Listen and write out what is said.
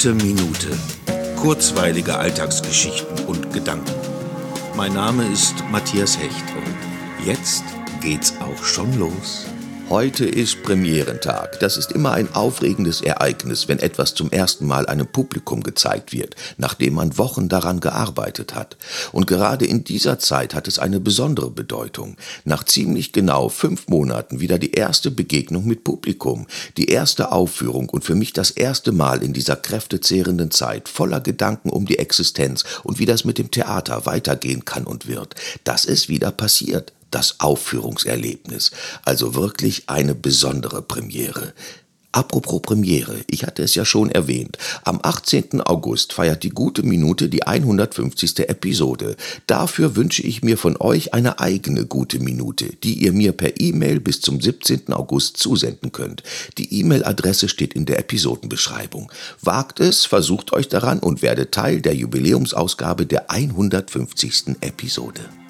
Gute Minute. Kurzweilige Alltagsgeschichten und Gedanken. Mein Name ist Matthias Hecht und jetzt geht's auch schon los. Heute ist Premierentag. Das ist immer ein aufregendes Ereignis, wenn etwas zum ersten Mal einem Publikum gezeigt wird, nachdem man Wochen daran gearbeitet hat. Und gerade in dieser Zeit hat es eine besondere Bedeutung. Nach ziemlich genau 5 Monaten wieder die erste Begegnung mit Publikum, die erste Aufführung und für mich das erste Mal in dieser kräftezehrenden Zeit voller Gedanken um die Existenz und wie das mit dem Theater weitergehen kann und wird. Das ist wieder passiert. Das Aufführungserlebnis, also wirklich eine besondere Premiere. Apropos Premiere, ich hatte es ja schon erwähnt, am 18. August feiert die Gute Minute die 150. Episode. Dafür wünsche ich mir von euch eine eigene Gute Minute, die ihr mir per E-Mail bis zum 17. August zusenden könnt. Die E-Mail-Adresse steht in der Episodenbeschreibung. Wagt es, versucht euch daran und werdet Teil der Jubiläumsausgabe der 150. Episode.